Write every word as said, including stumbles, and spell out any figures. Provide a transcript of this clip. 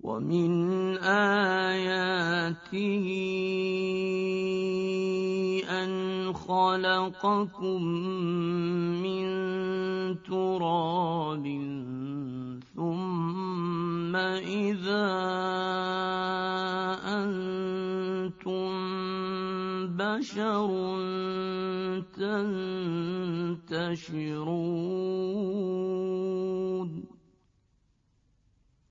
ومن آياته أن خلقكم من تراب ثم إذا أنتم بشر تنتشرون